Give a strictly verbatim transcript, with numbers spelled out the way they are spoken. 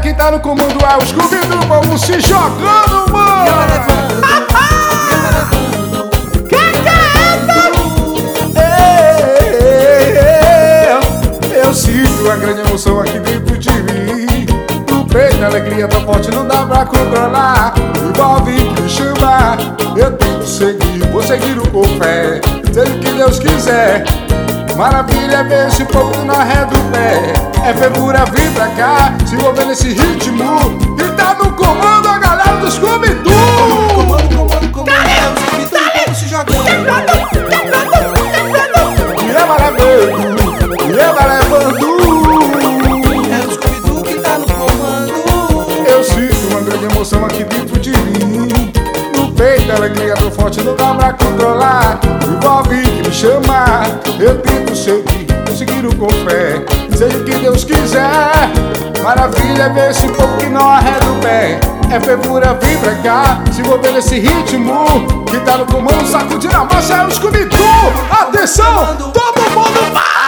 quem tá no comando é o Scooby-Doo. Vamos se jogando, mano. Eu sinto uma grande emoção aqui dentro de mim. No peito a alegria tão forte, não dá pra controlar. Envolve que me chama, eu tento seguir. Vou seguir com fé, seja o que Deus quiser. Maravilha é ver esse povo na ré do pé. É fervura, vem pra cá, se envolver nesse ritmo. E tá no comando a galera do Scooby-Doo. Comando, comando, comando, é o Scooby-Doo, o povo se jogando. E ela levando, e ela levando. É o Scooby-Doo que tá no comando. Eu sinto uma grande emoção aqui dentro de mim. No peito a alegria tão forte, não dá pra controlar. Envolve que me chama, eu tento seguir, eu seguir com fé, seja o que Deus quiser. Maravilha é ver esse povo que não arreda o pé. É fervura, vem pra cá, se envolver nesse ritmo. Que tá no comando, sacudindo a massa, é o Scooby-Doo. Atenção, todo mundo vai!